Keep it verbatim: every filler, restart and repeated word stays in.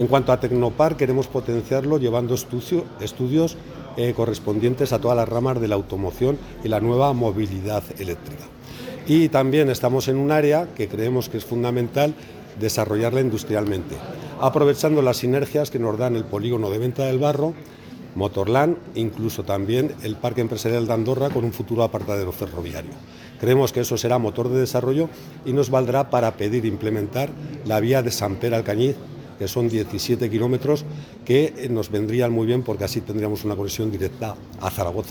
En cuanto a Tecnopar, queremos potenciarlo llevando estudio, estudios eh, correspondientes a todas las ramas de la automoción y la nueva movilidad eléctrica. Y también estamos en un área que creemos que es fundamental desarrollarla industrialmente, aprovechando las sinergias que nos dan el polígono de Venta del Barro, Motorland, incluso también el Parque Empresarial de Andorra con un futuro apartadero ferroviario. Creemos que eso será motor de desarrollo y nos valdrá para pedir implementar la vía de Samper-Alcañiz, que son diecisiete kilómetros, que nos vendrían muy bien porque así tendríamos una conexión directa a Zaragoza.